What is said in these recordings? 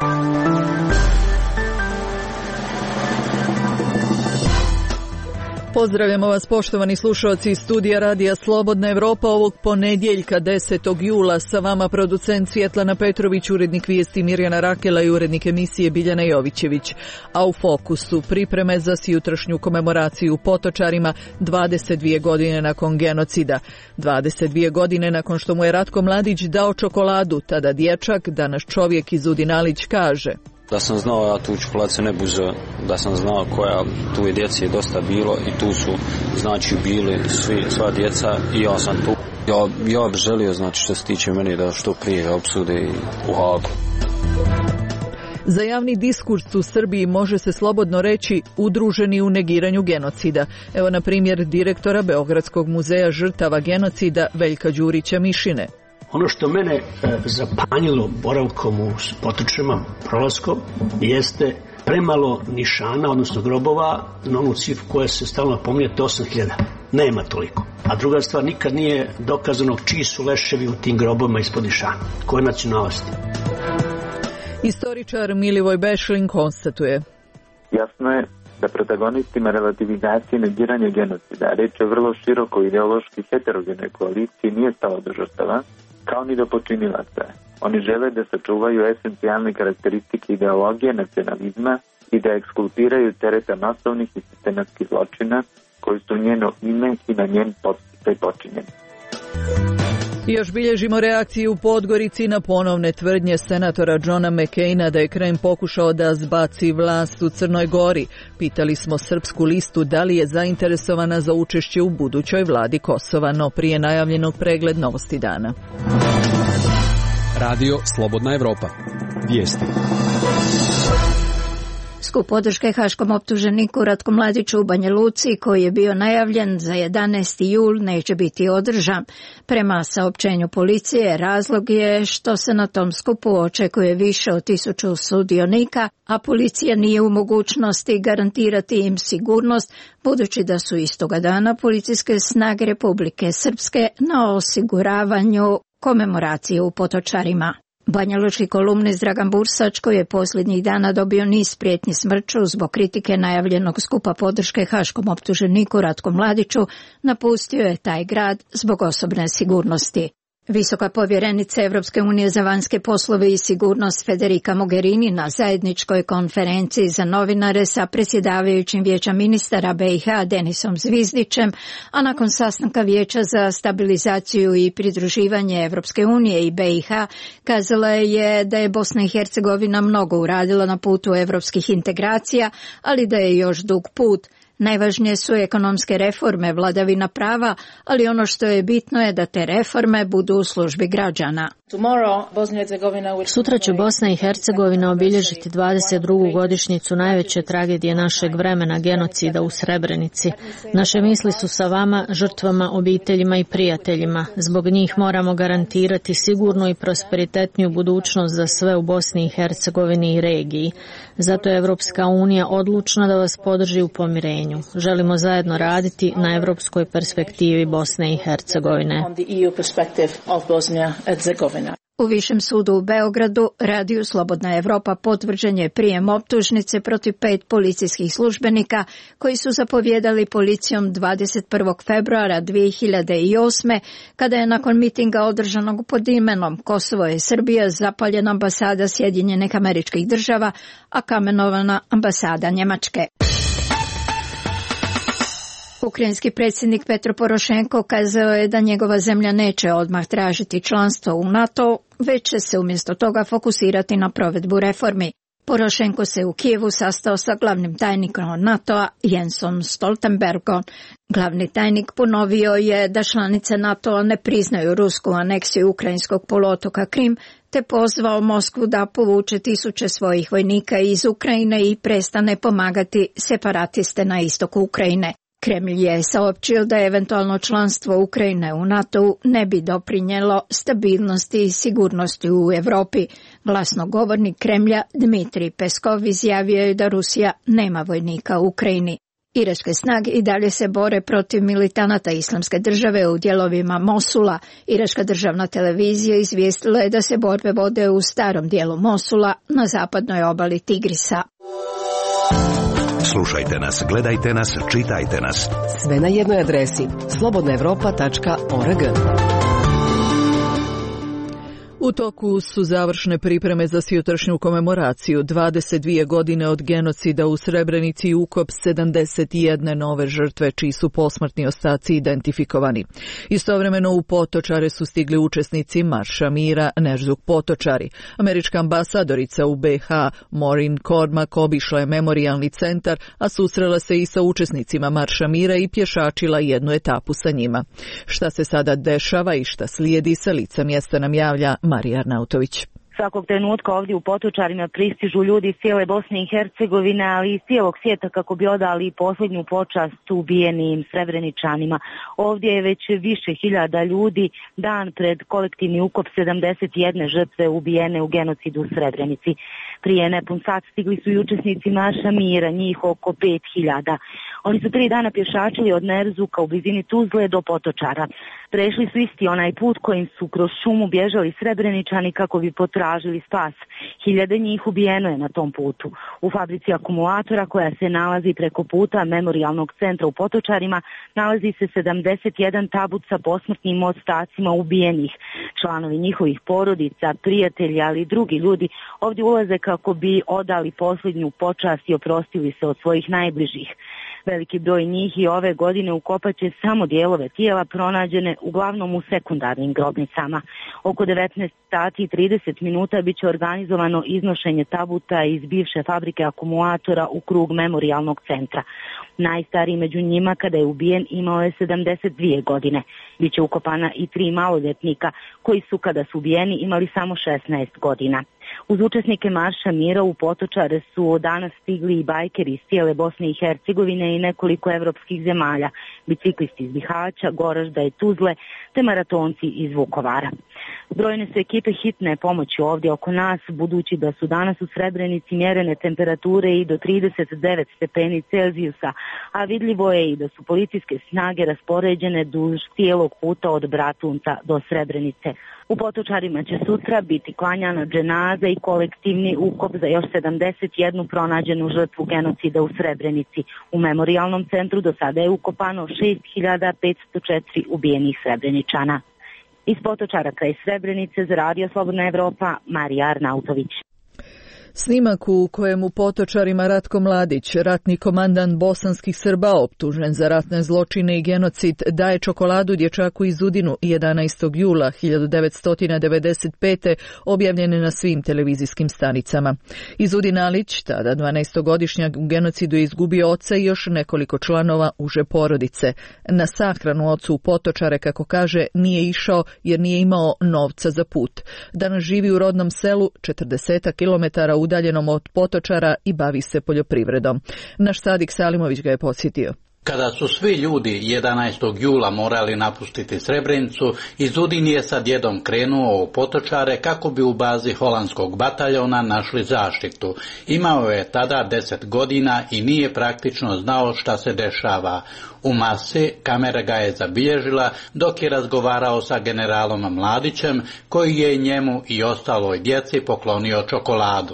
Pozdravljamo vas poštovani slušalci iz studija Radija Slobodna Evropa ovog ponedjeljka 10. jula. Sa vama producent Svjetlana Petrović, urednik vijesti Mirjana Rakela i urednik emisije Biljana Jovićević. A u fokusu pripreme za sjutrašnju komemoraciju Potočarima 22 godine nakon genocida. 22 godine nakon što mu je Ratko Mladić dao čokoladu, tada dječak, danas čovjek iz Udinalić kaže: Da sam znao ja tu čokoladu se ne bi uzeo, da sam znao koja tu je djece dosta bilo i tu su znači bili sva djeca i ja sam tu. Ja bih želio znači što se tiče mene da što prije opsude u Hagu. Za javni diskurs u Srbiji može se slobodno reći udruženi u negiranju genocida. Evo na primjer direktora Beogradskog muzeja žrtava genocida Veljka Đurića Mišine. Ono što mene zapanjilo boravkom u Potočarima, prolaskom, jeste premalo nišana, odnosno grobova, na onu cifru koja se stalno pominje, 8.000. Nema toliko. A druga stvar, nikad nije dokazano čiji su leševi u tim grobovima ispod nišana. Koje nacionalnosti? Istoričar Milivoj Bešlin konstatuje: Jasno je da protagonistima relativizacije i negiranja genocida, reč je vrlo široko ideološki heterogenoj koaliciji, nije stalo do žrtava, kao ni do počinilaca. Oni žele da sačuvaju esencijalne karakteristike ideologije nacionalizma i da ekskulpiraju tereta masovnih i sistematskih zločina koji su njeno ime i na njen podsticaj počinjeni. Još bilježimo reakciju u Podgorici na ponovne tvrdnje senatora Johna McCaina da je Krem pokušao da zbaci vlast u Crnoj Gori. Pitali smo Srpsku listu da li je zainteresovana za učešće u budućoj vladi Kosova, no prije najavljenog pregled novosti dana. Radio Slobodna Evropa. Vijesti. Skup podrške haškom optuženiku Ratku Mladiću u Banja Luci, koji je bio najavljen za 11. jul, neće biti održan. Prema saopćenju policije, razlog je što se na tom skupu očekuje više od 1000 sudionika, a policija nije u mogućnosti garantirati im sigurnost, budući da su istoga dana policijske snage Republike Srpske na osiguravanju komemoracije u Potočarima. Banjalučki kolumnist Dragan Bursač, koji je posljednjih dana dobio niz prijetnji smrću zbog kritike najavljenog skupa podrške haškom optuženiku Ratku Mladiću, napustio je taj grad zbog osobne sigurnosti. Visoka povjerenica Evropske unije za vanjske poslove i sigurnost Federica Mogherini na zajedničkoj konferenciji za novinare sa predsjedavajućim Vijeća ministara BiH Denisom Zvizdićem, a nakon sastanka Vijeća za stabilizaciju i pridruživanje Evropske unije i BiH, kazala je da je Bosna i Hercegovina mnogo uradila na putu evropskih integracija, ali da je još dug put. Najvažnije su ekonomske reforme, vladavina prava, ali ono što je bitno je da te reforme budu u službi građana. Sutra će Bosna i Hercegovina obilježiti 22. godišnjicu najveće tragedije našeg vremena, genocida u Srebrenici. Naše misli su sa vama, žrtvama, obiteljima i prijateljima. Zbog njih moramo garantirati sigurnu i prosperitetniju budućnost za sve u Bosni i Hercegovini i regiji. Zato je Evropska unija odlučna da vas podrži u pomirenju. Želimo zajedno raditi na evropskoj perspektivi Bosne i Hercegovine. U Višem sudu u Beogradu, Radiju Slobodna Evropa, potvrđen je prijem optužnice protiv 5 policijskih službenika koji su zapovjedali policijom 21. februara 2008. kada je nakon mitinga održanog pod imenom Kosovo je Srbija zapaljena ambasada Sjedinjenih Američkih Država, a kamenovana ambasada Njemačke. Ukrajinski predsjednik Petro Porošenko kazao je da njegova zemlja neće odmah tražiti članstvo u NATO, već će se umjesto toga fokusirati na provedbu reformi. Porošenko se u Kijevu sastao sa glavnim tajnikom NATO-a Jensom Stoltenbergom. Glavni tajnik ponovio je da članice NATO-a ne priznaju rusku aneksiju ukrajinskog poluotoka Krim, te pozvao Moskvu da povuče 1000 svojih vojnika iz Ukrajine i prestane pomagati separatiste na istoku Ukrajine. Kremlj je saopćio da eventualno članstvo Ukrajine u NATO-u ne bi doprinijelo stabilnosti i sigurnosti u Europi. Glasnogovornik Kremlja Dmitrij Peskov izjavio je da Rusija nema vojnika u Ukrajini. Iračke snage i dalje se bore protiv militanata Islamske države u dijelovima Mosula. Iračka državna televizija izvijestila je da se borbe vode u starom dijelu Mosula na zapadnoj obali Tigrisa. Slušajte nas, gledajte nas, čitajte nas. Sve na jednoj adresi slobodnaevropa.org. U toku su završne pripreme za sutrašnju komemoraciju 22 godine od genocida u Srebrenici i ukop 71 nove žrtve čiji su posmrtni ostaci identifikovani. Istovremeno u Potočare su stigli učesnici Marša mira Nežzuk Potočari. Američka ambasadorica u BiH Maureen Cormack obišla je memorijalni centar, a susrela se i sa učesnicima Marša mira i pješačila jednu etapu sa njima. Šta se sada dešava i šta slijedi, sa lica mjesta nam javlja Marija Arnautović. Svakog trenutka ovdje u Potočarima pristižu ljudi iz cijele Bosne i Hercegovine, ali i iz cijelog svijeta kako bi odali posljednju počast ubijenim Srebreničanima. Ovdje je već više hiljada ljudi dan pred kolektivni ukop 71 žrtve ubijene u genocidu u Srebrenici. Prije nepun sat stigli su i učesnici Marša mira, njih oko 5000. Oni su 3 dana pješačili od Nerzuka u blizini Tuzle do Potočara. Prešli su isti onaj put kojim su kroz šumu bježali Srebreničani kako bi potražili spas. Hiljade njih ubijeno je na tom putu. U fabrici akumulatora koja se nalazi preko puta memorijalnog centra u Potočarima nalazi se 71 tabut sa posmrtnim ostacima ubijenih. Članovi njihovih porodica, prijatelji, ali i drugi ljudi ovdje ulaze kako bi odali posljednju počast i oprostili se od svojih najbližih. Veliki broj njih i ove godine ukopat će samo dijelove tijela pronađene uglavnom u sekundarnim grobnicama. Oko 19 sati i 30 minuta bit će organizovano iznošenje tabuta iz bivše fabrike akumulatora u krug memorijalnog centra. Najstariji među njima kada je ubijen imao je 72 godine. Biće ukopana i 3 maloljetnika koji su kada su ubijeni imali samo 16 godina. Uz učesnike Marša mira u Potočare su danas stigli i bajkeri iz cijele Bosne i Hercegovine i nekoliko evropskih zemalja, biciklisti iz Bihaća, Goražda i Tuzle, te maratonci iz Vukovara. Brojne su ekipe hitne pomoći ovdje oko nas, budući da su danas u Srebrenici mjerene temperature i do 39 stepeni Celzijusa, a vidljivo je i da su policijske snage raspoređene duž cijelog puta od Bratunca do Srebrenice. U Potočarima će sutra biti klanjana dženaza i kolektivni ukop za još 71 pronađenu žrtvu genocida u Srebrenici. U memorijalnom centru do sada je ukopano 6504 ubijenih Srebreničana. Iz Potočara kraj Srebrenice za Radio Slobodna Evropa, Marija Arnautović. Snimak u kojemu Potočarima Ratko Mladić, ratni komandant bosanskih Srba optužen za ratne zločine i genocid, daje čokoladu dječaku iz Udinu 11. jula 1995. objavljene na svim televizijskim stanicama. Izudin Alić, tada 12-godišnjak, u genocidu je izgubio oca i još nekoliko članova uže porodice. Na sahranu ocu u Potočare, kako kaže, nije išao jer nije imao novca za put. Danas živi u rodnom selu 40 kilometara udaljenom od Potočara i bavi se poljoprivredom. Naš Sadik Salimović ga je podsjetio. Kada su svi ljudi 11. jula morali napustiti Srebrenicu, Izudin je sa djedom krenuo u Potočare kako bi u bazi holandskog bataljona našli zaštitu. Imao je tada 10 godina i nije praktično znao šta se dešava. U masi kamera ga je zabilježila dok je razgovarao sa generalom Mladićem, koji je njemu i ostaloj djeci poklonio čokoladu.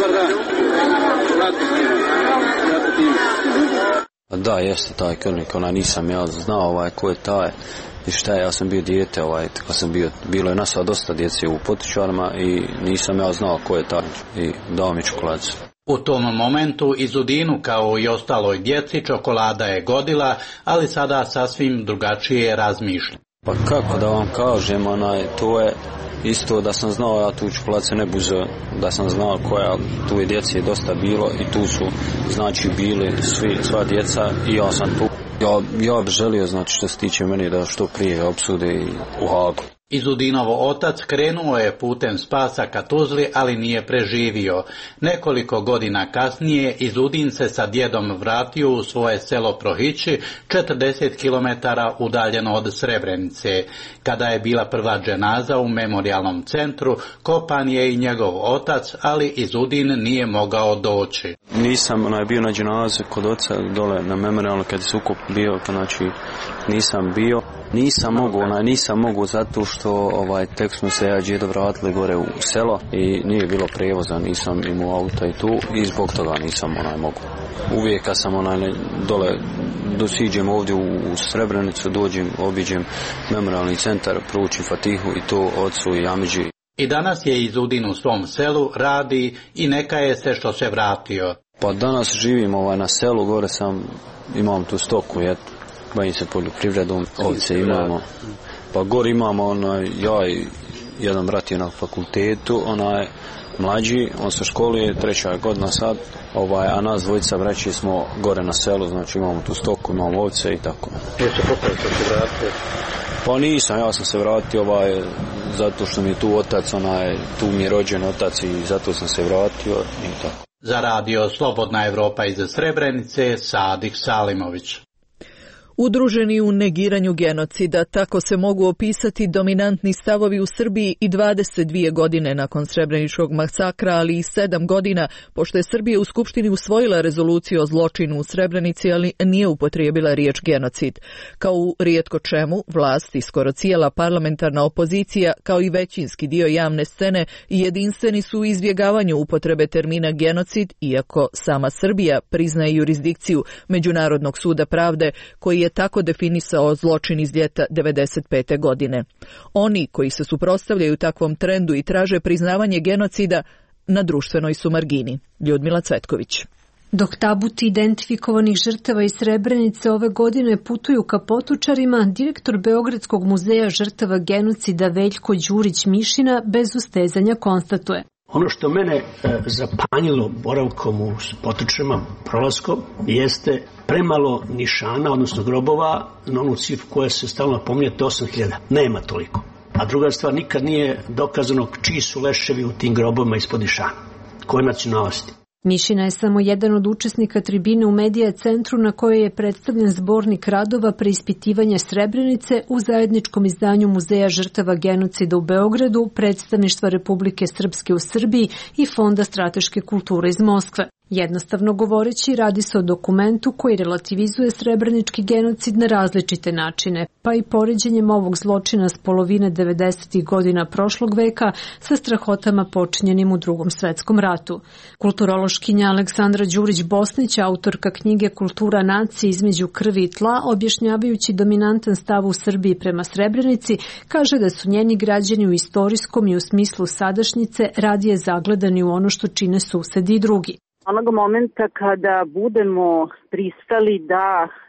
Da, jeste taj krvnik, nisam ja znao ko je taj i šta je, ja sam bio dijete, kad sam bilo je nas dosta djece u Potočarima i nisam ja znao ko je taj i dao mi čokoladicu. U tom momentu Izudinu kao i ostaloj djeci čokolada je godila, ali sada sasvim drugačije razmišlja. Pa kako da vam kažem, to je isto da sam znao, ja tu čokoladicu ne buze, da sam znao koja, tu je djeci dosta bilo i tu su bili sva djeca i ja sam tu. Ja bih želio, što se tiče meni, da što prije opsude u Hagu. Izudinovo otac krenuo je putem spasa ka Tuzli, ali nije preživio. Nekoliko godina kasnije Izudin se sa djedom vratio u svoje selo Prohići, 40 km udaljeno od Srebrenice. Kada je bila prva dženaza u memorijalnom centru, kopan je i njegov otac, ali Izudin nije mogao doći. Nisam bio na dženazi kod oca dole na memorijalno kad je sukob bio, znači nisam bio. Nisam mogu zato što tek smo se ja i djedo vratili gore u selo i nije bilo prijevoza, nisam imao auta i tu i zbog toga nisam mogu. Uvijek kad sam dole dosiđem ovdje u Srebrenicu, dođem, obiđem memorialni centar, proučim Fatihu i to ocu i amidži. I danas je Izudin u svom selu, radi i neka je se što se vratio. Pa danas živim na selu, gore imam tu stoku, bavim se poljoprivredom, ovce imamo. Pa gore imamo, ja i jedan brat je na fakultetu, mlađi, on se školuje, 3. godina sad, a nas dvojica braći smo gore na selu, znači imamo tu stoku, imamo ovce i tako. Jeste popali što se vratio? Pa nisam, ja sam se vratio zato što mi je tu otac, tu mi je rođen otac i zato sam se vratio i tako. Za radio Slobodna Evropa iz Srebrenice, Sadik Salimović. Udruženi u negiranju genocida, tako se mogu opisati dominantni stavovi u Srbiji i 22 godine nakon Srebreničkog masakra, ali i 7 godina, pošto je Srbija u Skupštini usvojila rezoluciju o zločinu u Srebrenici, ali nije upotrijebila riječ genocid. Kao u rijetko čemu, vlast i skoro cijela parlamentarna opozicija, kao i većinski dio javne scene, jedinstveni su u izbjegavanju upotrebe termina genocid, iako sama Srbija priznaje jurisdikciju Međunarodnog suda pravde, koji je tako definisao zločin iz ljeta 1995. godine. Oni koji se suprotstavljaju takvom trendu i traže priznavanje genocida na društvenoj su margini. Ljudmila Cvetković. Dok tabuti identifikovanih žrtava iz Srebrenice ove godine putuju ka Potočarima, direktor Beogradskog muzeja žrtava genocida Veljko Đurić Mišina bez ustezanja konstatuje. Ono što mene zapanjilo boravkom u Potočarima, prolaskom, jeste premalo nišana, odnosno grobova, na onu cifru koja se stalno pominje, 8.000. Nema toliko. A druga stvar, nikad nije dokazano čiji su leševi u tim grobovima ispod nišana. Koje nacionalnosti? Mišina je samo jedan od učesnika tribine u Medija centru na kojoj je predstavljen zbornik radova preispitivanja Srebrenice u zajedničkom izdanju Muzeja žrtava genocida u Beogradu, Predstavništva Republike Srpske u Srbiji i Fonda strateške kulture iz Moskve. Jednostavno govoreći, radi se o dokumentu koji relativizuje srebrenički genocid na različite načine, pa i poređenjem ovog zločina s polovine 90. godina prošlog veka sa strahotama počinjenim u Drugom svetskom ratu. Kulturološkinja Aleksandra Đurić-Bosnić, autorka knjige Kultura nacije između krvi i tla, objašnjavajući dominantan stav u Srbiji prema Srebrenici, kaže da su njeni građani u istorijskom i u smislu sadašnjice radije zagledani u ono što čine susedi i drugi. Onog momenta kada budemo pristali da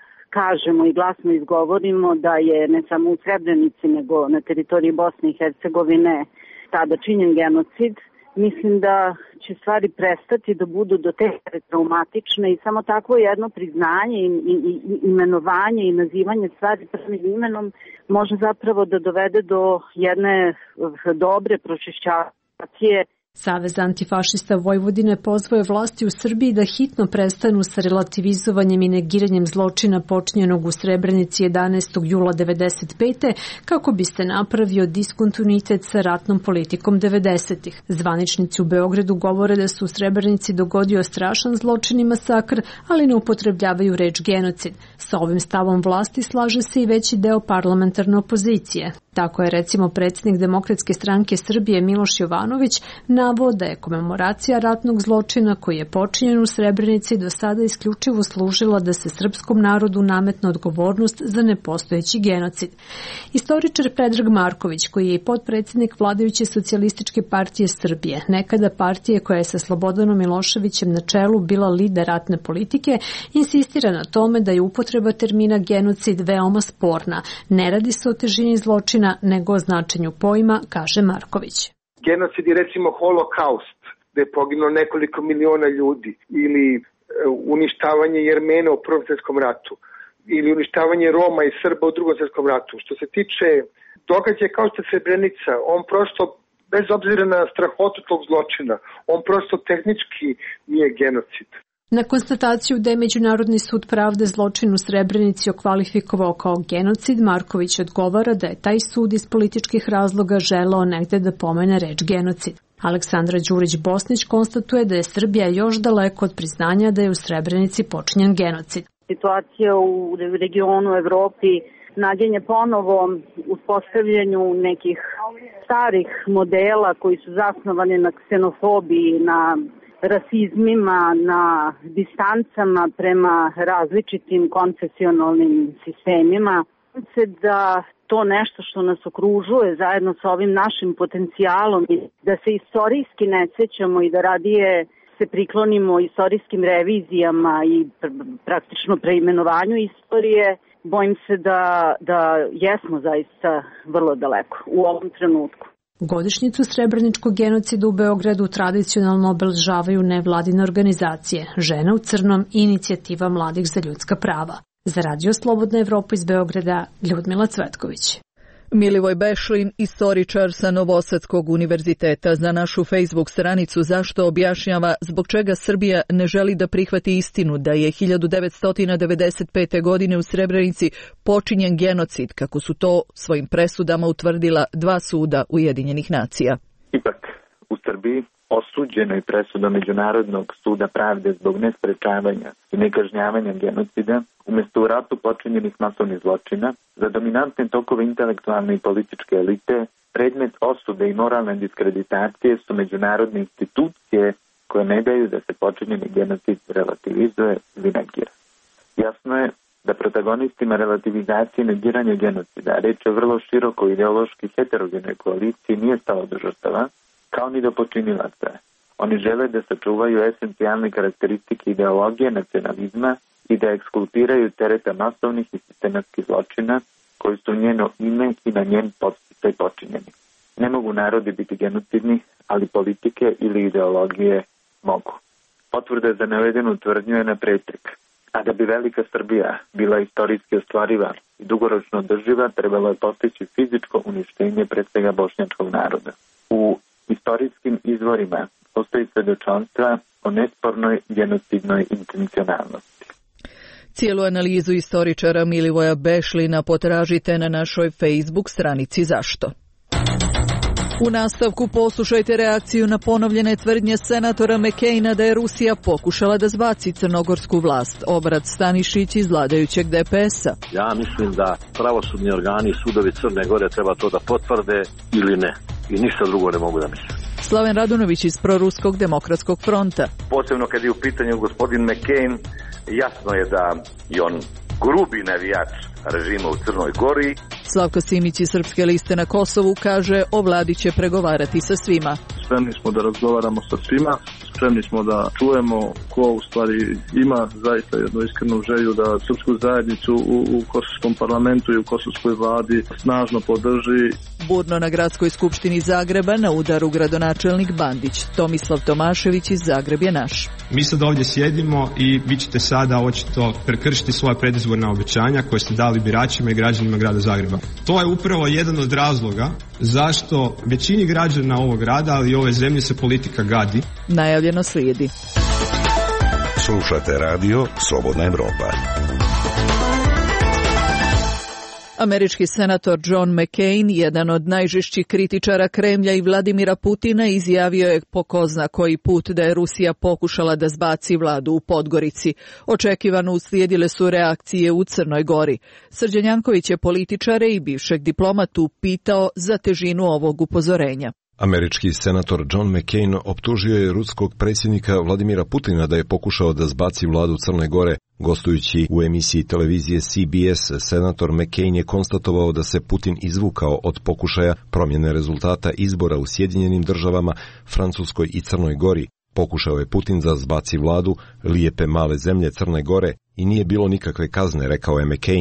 kažemo i glasno izgovorimo da je ne samo u Srebrenici nego na teritoriji Bosne i Hercegovine tada činjen genocid, mislim da će stvari prestati da budu do te traumatične i samo takvo jedno priznanje i imenovanje i nazivanje stvari pravim imenom može zapravo da dovede do jedne dobre pročišćacije. Savez antifašista Vojvodine pozvao je vlasti u Srbiji da hitno prestanu sa relativizovanjem i negiranjem zločina počinjenog u Srebrenici 11. jula 1995. kako bi se napravio diskontinuitet sa ratnom politikom 90-ih. Zvaničnici u Beogradu govore da su u Srebrenici dogodio strašan zločin i masakr, ali ne upotrebljavaju reč genocid. Sa ovim stavom vlasti slaže se i veći deo parlamentarne opozicije. Tako je recimo predsjednik Demokratske stranke Srbije Miloš Jovanović naveo da je komemoracija ratnog zločina koji je počinjen u Srebrenici do sada isključivo služila da se srpskom narodu nametne odgovornost za nepostojeći genocid. Istoričar Predrag Marković, koji je i potpredsjednik vladajuće Socijalističke partije Srbije, nekada partije koja je sa Slobodanom Miloševićem na čelu bila lider ratne politike, insistira na tome da je upotreba termina genocid veoma sporna. Ne radi se o težini zločina, nego o značenju pojma, kaže Marković. Genocid je recimo holokaust, gde je poginulo nekoliko miliona ljudi, ili uništavanje Jermena u Prvom svjetskom ratu, ili uništavanje Roma i Srba u Drugom svjetskom ratu. Što se tiče događaj kao što je Srebrenica, on prosto, bez obzira na strahotu tog zločina, on prosto tehnički nije genocid. Na konstataciju da je Međunarodni sud pravde zločin u Srebrenici okvalifikovao kao genocid, Marković odgovara da je taj sud iz političkih razloga želeo negde da pomene reč genocid. Aleksandra Đurić-Bosnić konstatuje da je Srbija još daleko od priznanja da je u Srebrenici počinjen genocid. Situacija u regionu Evropi naginje ponovo uspostavljanju nekih starih modela koji su zasnovani na ksenofobiji, na rasizmima, na distancama prema različitim konfesionalnim sistemima. Da to nešto što nas okružuje zajedno sa ovim našim potencijalom, da se istorijski ne sećamo i da radije se priklonimo istorijskim revizijama i praktično preimenovanju istorije, bojim se da jesmo zaista vrlo daleko u ovom trenutku. Godišnjicu srebreničkog genocida u Beogradu tradicionalno obeležavaju nevladine organizacije Žena u crnom i Inicijativa mladih za ljudska prava. Za Radio Slobodna Evropa iz Beograda, Ljudmila Cvetković. Milivoj Bešlin, istoričar sa Novosadskog univerziteta, za našu Facebook stranicu Zašto objašnjava zbog čega Srbija ne želi da prihvati istinu da je 1995. godine u Srebrenici počinjen genocid, kako su to svojim presudama utvrdila dva suda Ujedinjenih nacija. Ipak, u Srbiji osuđeno je presuda Međunarodnog suda pravde zbog nesprečavanja i nekažnjavanja genocida, umjesto u ratu počinjenih masovnih zločina, za dominantne tokove intelektualne i političke elite, predmet osude i moralne diskreditacije su međunarodne institucije koje ne daju da se počinjeni genocid relativizuje ili negira. Jasno je da protagonistima relativizacije i negiranja genocida, reč je o vrlo široko ideološki heterogenoj koaliciji, nije stalo do žrtava, kao ni do počinilaca. Oni žele da sačuvaju esencijalne karakteristike ideologije nacionalizma i da ekskulpiraju tereta masovnih i sistematskih zločina koji su njeno ime i na njen podsticaj počinjeni. Ne mogu narodi biti genocidni, ali politike ili ideologije mogu. Potvrda za navedenu tvrdnju je na pretrek. A da bi velika Srbija bila istorijski ostvariva i dugoročno održiva, trebalo je postići fizičko uništenje pre svega bošnjačkog naroda. U istorijskim izvorima postoji svedočanstva o nespornoj genocidnoj intencionalnosti. Cijelu analizu istoričara Milivoja Bešlina potražite na našoj Facebook stranici Zašto. U nastavku poslušajte reakciju na ponovljene tvrdnje senatora McCaina da je Rusija pokušala da zbaci crnogorsku vlast. Obrat Stanišić iz vladajućeg DPS-a. Ja mislim da pravosudni organi, sudovi Crne Gore treba to da potvrde ili ne. I ništa drugo ne mogu da mislim. Slaven Radunović iz Proruskog demokratskog fronta. Posebno kad je u pitanju gospodin McCain, jasno je da je on grubi navijač režima u Crnoj Gori. Slavko Simić iz Srpske liste na Kosovu kaže o vladi će pregovarati sa svima. Spremni smo da razgovaramo sa svima, spremni smo da čujemo ko u stvari ima zaista jednu iskrenu želju da srpsku zajednicu u Kosovskom parlamentu i u Kosovskoj vladi snažno podrži. Burno na Gradskoj skupštini Zagreba, na udaru gradonačelnik Bandić. Tomislav Tomašević iz Zagreb je naš. Mi sad ovdje sjedimo i vi ćete sada očito prekršiti svoja predizborna obećanja koje ste dali biračima i građanima grada Zagreba. To je upravo jedan od razloga zašto većini građana ovog grada, ali i ove zemlje se politika gadi. Najavljeno slijedi. Slušate radio Slobodna Evropa. Američki senator John McCain, jedan od najžešćih kritičara Kremlja i Vladimira Putina, izjavio je po ko zna koji put da je Rusija pokušala da zbaci vladu u Podgorici. Očekivano uslijedile su reakcije u Crnoj Gori. Srđan Janković je političare i bivšeg diplomatu pitao za težinu ovog upozorenja. Američki senator John McCain optužio je ruskog predsjednika Vladimira Putina da je pokušao da zbaci vladu Crne Gore. Gostujući u emisiji televizije CBS, senator McCain je konstatovao da se Putin izvukao od pokušaja promjene rezultata izbora u Sjedinjenim Državama, Francuskoj i Crnoj Gori. Pokušao je Putin da zbaci vladu lijepe male zemlje Crne Gore i nije bilo nikakve kazne, rekao je McCain.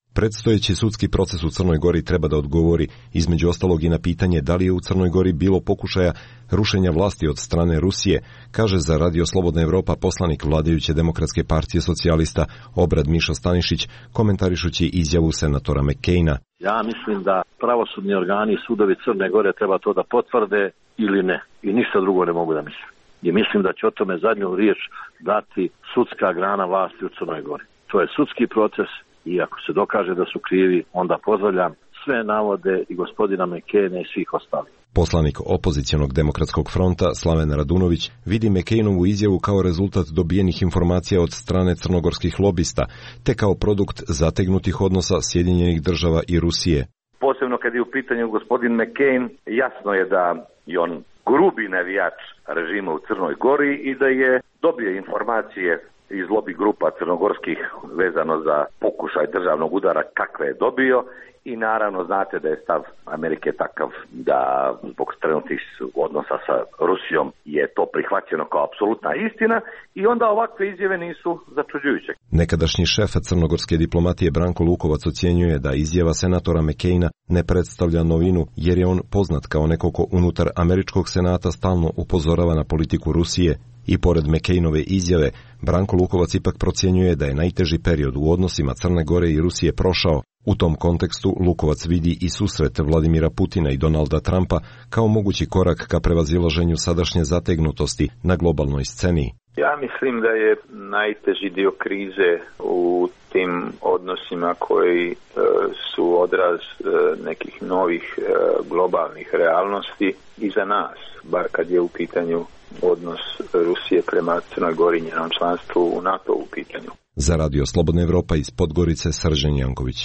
Predstojeći sudski proces u Crnoj Gori treba da odgovori između ostalog i na pitanje da li je u Crnoj Gori bilo pokušaja rušenja vlasti od strane Rusije, kaže za Radio Slobodna Evropa poslanik vladajuće Demokratske partije socijalista Obrad Mišo Stanišić, komentarišući izjavu senatora McCaina. Ja mislim da pravosudni organi i sudovi Crne Gore treba to da potvrde ili ne. I ništa drugo ne mogu da mislim. I mislim da će o tome zadnju riječ dati sudska grana vlasti u Crnoj Gori. To je sudski proces i ako se dokaže da su krivi, onda pozdravljam sve navode i gospodina McCaina i svih ostalih. Poslanik opozicionog demokratskog fronta Slaven Radunović vidi McCainovu izjavu kao rezultat dobijenih informacija od strane crnogorskih lobista, te kao produkt zategnutih odnosa Sjedinjenih država i Rusije. Posebno kad je u pitanju gospodin McCain, jasno je da je on grubi navijač režima u Crnoj Gori i da je dobio informacije iz lobby grupa crnogorskih vezano za pokušaj državnog udara kakve je dobio i naravno znate da je stav Amerike takav da zbog trenutnih odnosa sa Rusijom je to prihvaćeno kao apsolutna istina i onda ovakve izjave nisu začuđujuće. Nekadašnji šef crnogorske diplomatije Branko Lukovac ocjenjuje da izjava senatora McCaina ne predstavlja novinu jer je on poznat kao neko ko unutar američkog senata stalno upozorava na politiku Rusije. I pored McCainove izjave, Branko Lukovac ipak procjenjuje da je najteži period u odnosima Crne Gore i Rusije prošao. U tom kontekstu Lukovac vidi i susret Vladimira Putina i Donalda Trumpa kao mogući korak ka prevazilaženju sadašnje zategnutosti na globalnoj sceni. Ja mislim da je najteži dio krize u tim odnosima koji su odraz nekih novih globalnih realnosti i za nas, bar kad je u pitanju odnos Rusije prema Crnoj Gori, njenom članstvu u NATO u pitanju. Za Radio Slobodna Evropa iz Podgorice, Srđan Janković.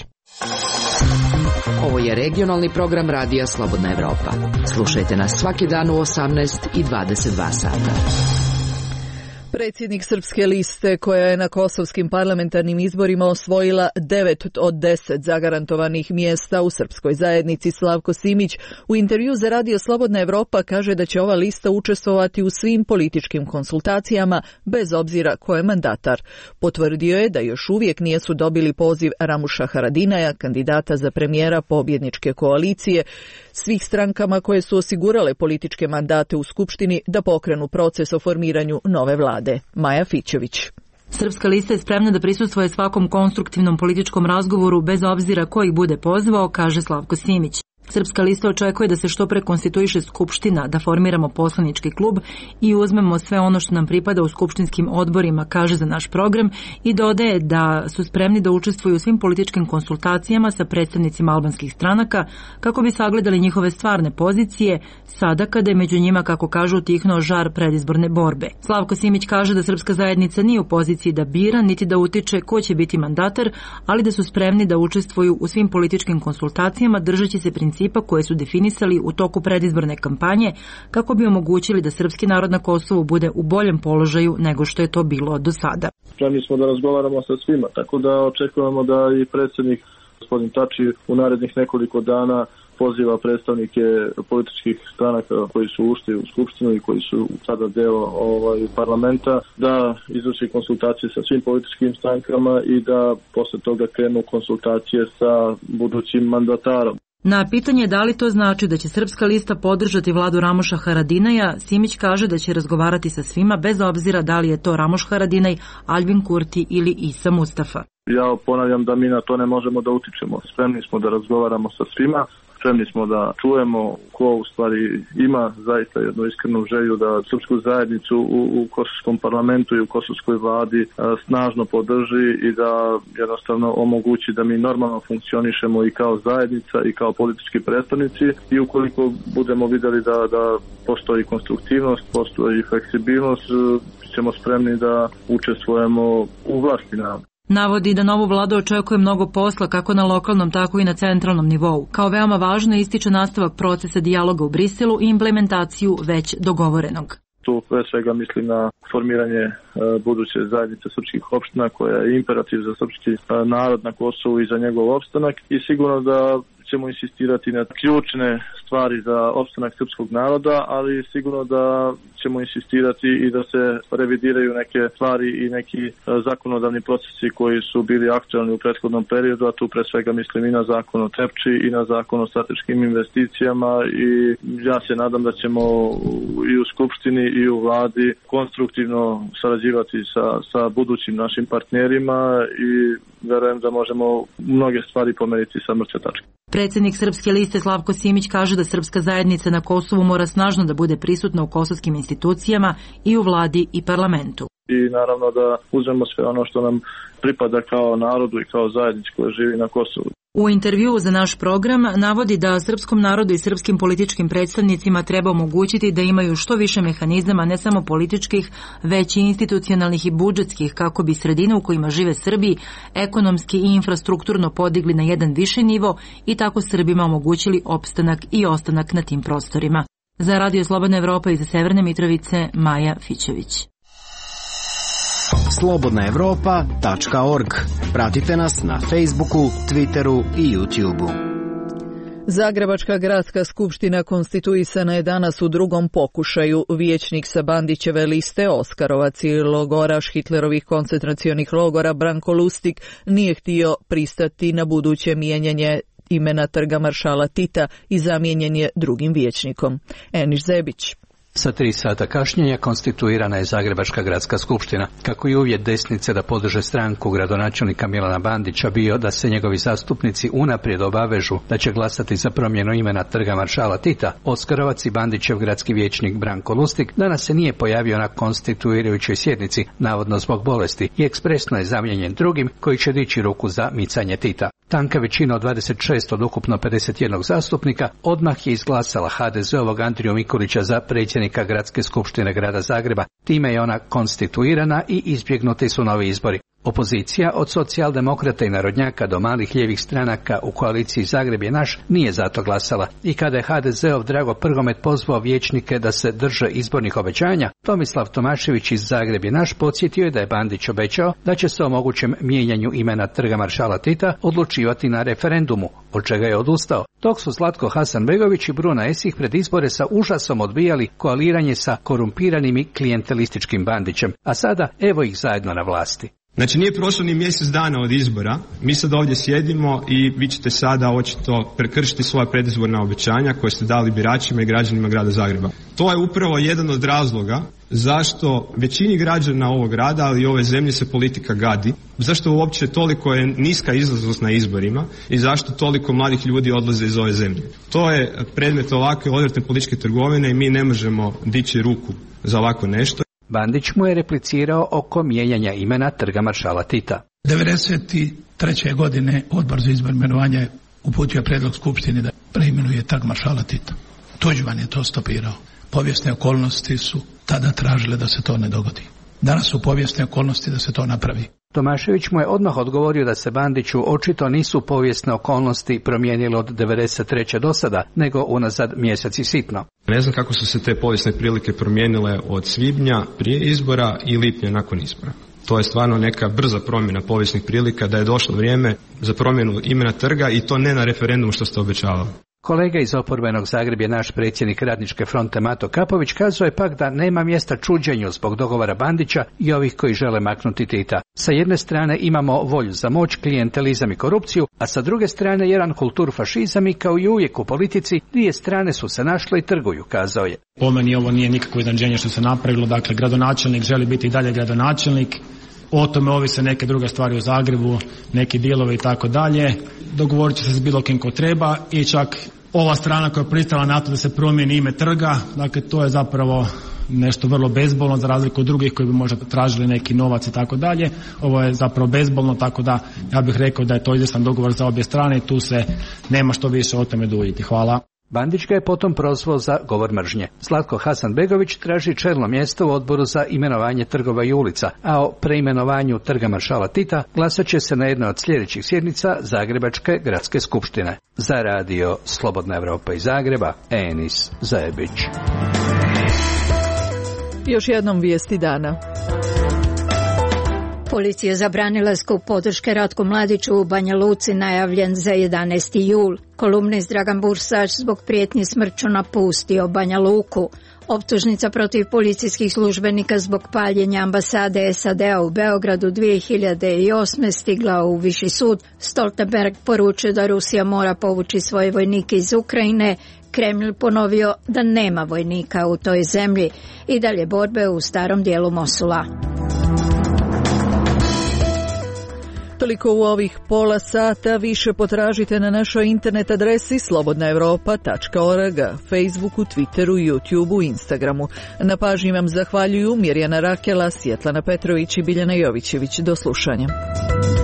Ovo je regionalni program Radija Slobodna Evropa. Slušajte nas svaki dan u 18 i 22 sata. Predsjednik Srpske liste, koja je na kosovskim parlamentarnim izborima osvojila 9 od 10 zagarantovanih mjesta u srpskoj zajednici, Slavko Simić, u intervju za Radio Slobodna Evropa kaže da će ova lista učestvovati u svim političkim konsultacijama, bez obzira ko je mandatar. Potvrdio je da još uvijek nisu dobili poziv Ramuša Haradinaja, kandidata za premijera pobjedničke koalicije, svih strankama koje su osigurale političke mandate u Skupštini da pokrenu proces o formiranju nove vlade. Maja Fićević. Srpska lista je spremna da prisustvuje svakom konstruktivnom političkom razgovoru bez obzira ko ih bude pozvao, kaže Slavko Simić. Srpska lista očekuje da se što pre konstituiše Skupština, da formiramo poslanički klub i uzmemo sve ono što nam pripada u skupštinskim odborima, kaže za naš program, i dodaje da su spremni da učestvuju u svim političkim konsultacijama sa predstavnicima albanskih stranaka kako bi sagledali njihove stvarne pozicije, sada kada je među njima, kako kažu, utihnuo žar predizborne borbe. Slavko Simić kaže da Srpska zajednica nije u poziciji da bira niti da utiče ko će biti mandatar, ali da su spremni da učestvuju u svim političkim konsultacijama držeći se principa koje su definisali u toku predizborne kampanje kako bi omogućili da srpski narod na Kosovu bude u boljem položaju nego što je to bilo do sada. Spremni smo da razgovaramo sa svima, tako da očekujemo da i predsjednik gospodin Tači u narednih nekoliko dana poziva predstavnike političkih stranaka koji su ušli u Skupštinu i koji su sada deo parlamenta da izvrši konsultacije sa svim političkim strankama i da posle toga krenu konsultacije sa budućim mandatarom. Na pitanje da li to znači da će Srpska lista podržati vladu Ramuša Haradinaja, Simić kaže da će razgovarati sa svima bez obzira da li je to Ramuš Haradinaj, Albin Kurti ili Isa Mustafa. Ja ponavljam da mi na to ne možemo da utičemo. Spremni smo da razgovaramo sa svima, spremni smo da čujemo ko u stvari ima zaista jednu iskrenu želju da srpsku zajednicu u kosovskom parlamentu i u kosovskoj vladi snažno podrži i da jednostavno omogući da mi normalno funkcionišemo i kao zajednica i kao politički predstavnici i ukoliko budemo vidjeli da postoji konstruktivnost, postoji fleksibilnost, ćemo spremni da učestvujemo u vlasti na. Navodi da novu vladu očekuje mnogo posla kako na lokalnom, tako i na centralnom nivou. Kao veoma važno ističe nastavak procesa dijaloga u Briselu i implementaciju već dogovorenog. Tu pre svega mislim na formiranje buduće zajednice srpskih opština koja je imperativ za srpski narod na Kosovu i za njegov opstanak i sigurno da ćemo insistirati na ključne stvari za opstanak srpskog naroda, ali sigurno da ćemo insistirati i da se revidiraju neke stvari i neki zakonodavni procesi koji su bili aktualni u prethodnom periodu, a tu pre svega mislim i na zakon o Trepči i na zakon o strateškim investicijama, i ja se nadam da ćemo i u Skupštini i u vladi konstruktivno sarađivati sa budućim našim partnerima i verujem da možemo mnoge stvari pomeriti sa mrtve tačke. Predsjednik Srpske liste Slavko Simić kaže da srpska zajednica na Kosovu mora snažno da bude prisutna u kosovskim institucijama i u vladi i parlamentu. I naravno da uzmemo sve ono što nam pripada kao narodu i kao zajednici koja živi na Kosovu. U intervjuu za naš program navodi da srpskom narodu i srpskim političkim predstavnicima treba omogućiti da imaju što više mehanizama, ne samo političkih, već i institucionalnih i budžetskih, kako bi sredine u kojima žive Srbi ekonomski i infrastrukturno podigli na jedan viši nivo i tako Srbima omogućili opstanak i ostanak na tim prostorima. Za Radio Slobodna Evropa iz Severne Mitrovice, Maja Fićević. slobodnaevropa.org. Pratite nas na Facebooku, Twitteru i YouTubeu. Zagrebačka gradska skupština konstituisana je danas u drugom pokušaju. Vijećnik sa Bandićeve liste Oskarovac i logoraš Hitlerovih koncentracionih logora Branko Lustig nije htio pristati na buduće mijenjanje imena Trga maršala Tita i zamijenjen je drugim vijećnikom. Eniš Zebić. Sa 3 sata kašnjenja konstituirana je Zagrebačka gradska skupština. Kako je uvjet desnice da podrže stranku gradonačelnika Milana Bandića bio da se njegovi zastupnici unaprijed obavežu da će glasati za promjenu imena Trga maršala Tita, Oskarovac i Bandićev gradski vijećnik Branko Lustig danas se nije pojavio na konstituirajućoj sjednici, navodno zbog bolesti, i ekspresno je zamijenjen drugim koji će dići ruku za micanje Tita. Tanka većina od 26 od ukupno 51 zastupnika odmah je izglasala HDZ-ovog Andriju Mikulića za predsjednika Gradske skupštine grada Zagreba. Time je ona konstituirana i izbjegnuti su novi izbori. Opozicija od socijaldemokrata i narodnjaka do malih lijevih stranaka u koaliciji Zagreb je naš nije zato glasala i kada je HDZ-ov Drago Prgomet pozvao vijećnike da se drže izbornih obećanja, Tomislav Tomašević iz Zagreb je naš podsjetio je da je Bandić obećao da će se o mogućem mijenjanju imena Trga maršala Tita odlučivati na referendumu, od čega je odustao, dok su Zlatko Hasanbegović i Bruna Esih pred izbore sa užasom odbijali koaliranje sa korumpiranim i klijentelističkim Bandićem, a sada evo ih zajedno na vlasti. Znači nije prošlo ni mjesec dana od izbora, mi sad ovdje sjedimo i vi ćete sada očito prekršiti svoja predizborna obećanja koje ste dali biračima i građanima grada Zagreba. To je upravo jedan od razloga zašto većini građana ovog grada, ali i ove zemlje se politika gadi, zašto uopće toliko je niska izlaznost na izborima i zašto toliko mladih ljudi odlaze iz ove zemlje. To je predmet ovakve odvratne političke trgovine i mi ne možemo dići ruku za ovako nešto. Bandić mu je replicirao oko mijenjanja imena Trga maršala Tita. 1993. godine Odbor za izbor imenovanja je uputio prijedlog Skupštini da preimenuje Trg maršala Tita. Tuđman je to stopirao. Povijesne okolnosti su tada tražile da se to ne dogodi. Danas su povijesne okolnosti da se to napravi. Tomašević mu je odmah odgovorio da se Bandiću očito nisu povijesne okolnosti promijenile od 1993. do sada, nego unazad mjesec i sitno. Ne znam kako su se te povijesne prilike promijenile od svibnja prije izbora i lipnja nakon izbora. To je stvarno neka brza promjena povijesnih prilika da je došlo vrijeme za promjenu imena trga i to ne na referendumu što ste obećavali. Kolega iz oporbenog Zagreb je naš predsjednik Radničke fronte Mato Kapović kazao je pak da nema mjesta čuđenju zbog dogovora Bandića i ovih koji žele maknuti Tita. Sa jedne strane imamo volju za moć, klijentelizam i korupciju, a sa druge strane jedan kulturfašizam i kao i uvijek u politici dvije strane su se našle i trguju, kazao je. Po meni ovo nije nikakvo iznenađenje što se napravilo, dakle gradonačelnik želi biti i dalje gradonačelnik. O tome ovise neke druge stvari u Zagrebu, neki dijelovi i tako dalje. Dogovorit će se s bilo kim ko treba i čak ova strana koja je pristala na to da se promijeni ime trga, dakle to je zapravo nešto vrlo bezbolno za razliku od drugih koji bi možda tražili neki novac i tako dalje. Ovo je zapravo bezbolno, tako da ja bih rekao da je to izvjestan dogovor za obje strane i tu se nema što više o tome duljiti. Hvala. Bandić ga je potom prozvao za govor mržnje. Zlatko Hasanbegović traži čelno mjesto u odboru za imenovanje trgova i ulica, a o preimenovanju Trga maršala Tita glasat će se na jednoj od sljedećih sjednica Zagrebačke gradske skupštine. Za Radio Slobodna Evropa iz Zagreba, Enis Zajebić. Još jednom vijesti dana. Policija zabranila skup podrške Ratku Mladiću u Banja Luci najavljen za 11. jul. Kolumnist Dragan Bursać zbog prijetnji smrću napustio Banja Luku. Optužnica protiv policijskih službenika zbog paljenja ambasade SAD-a u Beogradu 2008. stigla u Viši sud. Stoltenberg poručio da Rusija mora povući svoje vojnike iz Ukrajine. Kremlj ponovio da nema vojnika u toj zemlji. I dalje borbe u starom dijelu Mosula. Toliko u ovih pola sata, više potražite na našoj internet adresi slobodnaevropa.org, Facebooku, Twitteru, YouTubeu, Instagramu. Na pažnji vam zahvaljuju Mirjana Rakela, Svjetlana Petrović i Biljana Jovićević. Do slušanja.